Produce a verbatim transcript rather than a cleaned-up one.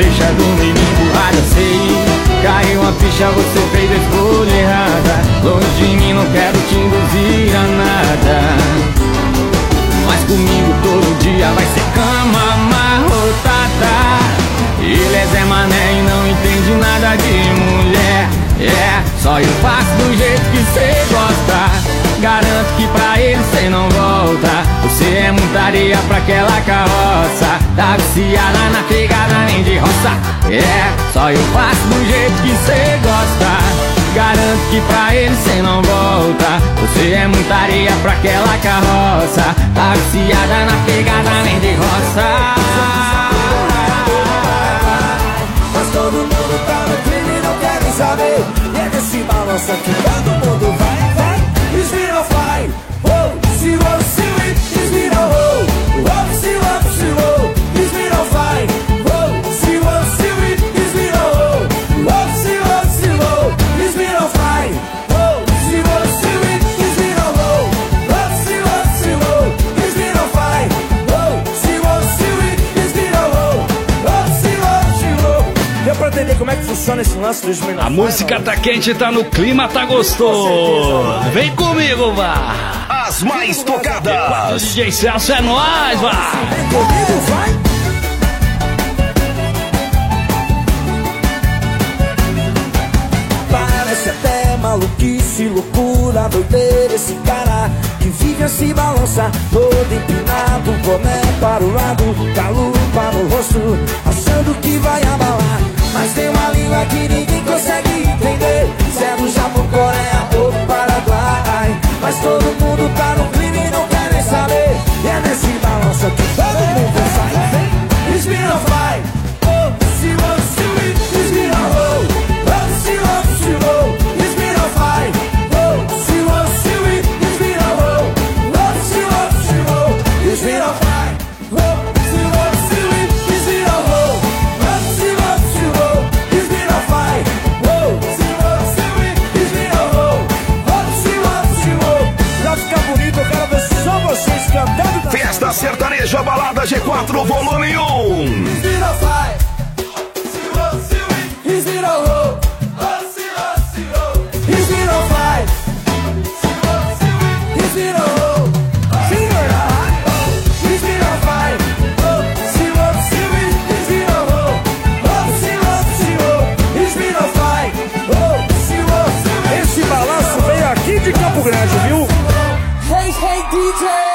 deixado nem me empurrar, eu sei. Caiu uma ficha, você fez a escolha errada. Longe de mim, não quero te induzir a nada, mas comigo todo dia vai ser cama amarrotada. Ele é Zé Mané e não entende nada de mulher. É, só eu faço do jeito que cê gosta. Garanto que pra ele cê não volta. Você é muita areia pra aquela carroça. Tá viciada na pegada, nem de roça. É, só eu faço do jeito que cê gosta. Garanto que pra ele cê não volta. Você é muita areia pra aquela carroça. Tá viciada na pegada, nem de roça. Mas todo mundo tá no crime e não querem saber. E é desse balanço que todo mundo vai, vai. Is me no fly, oh, see what, see it, is me no oh, oh, see what, see what, is me no fly, oh, see what, see it, is me no oh, oh, see what, see what, is me no fly, oh, see what, see it, is me no oh, oh, see what, see what, is me no fly, oh, see what, see it, is me no oh, oh, see what, see what. Deu pra entender como é que funciona esse lance dos meninos? A música tá quente, tá no clima, tá gostoso. Vem comigo, vá. As mais tocadas. O D J Celso é nóis, vá. Vem comigo, vai. Parece até maluquice, loucura, doideira. Esse cara que vive a se balançar, todo empinado, boné para o lado, galo para o rosto, achando que vai abalar. Mas tem uma língua que ninguém consegue entender. Se é do Japão, Coreia ou Paraguai. Mas todo mundo tá no clima e não quer nem saber. E é nesse balanço que todo mundo sai. It's me no fly, oh, see what, see it, it's me no roll, oh, see what, see what, it's me no fly, oh, see what, see it, it's me no roll, oh, see what, see what, it's me no fly, oh, see what, see it, it's me no roll, oh, see what, see what, it's me no fly, oh, see what, see it, it's me no roll, oh, see what, see what. Pra ficar bonito, eu quero ver só vocês cantando. Festa Sertaneja Balada G quatro Volume um. Esse balanço veio aqui de Campo Grande, viu? Hey, hey, D J!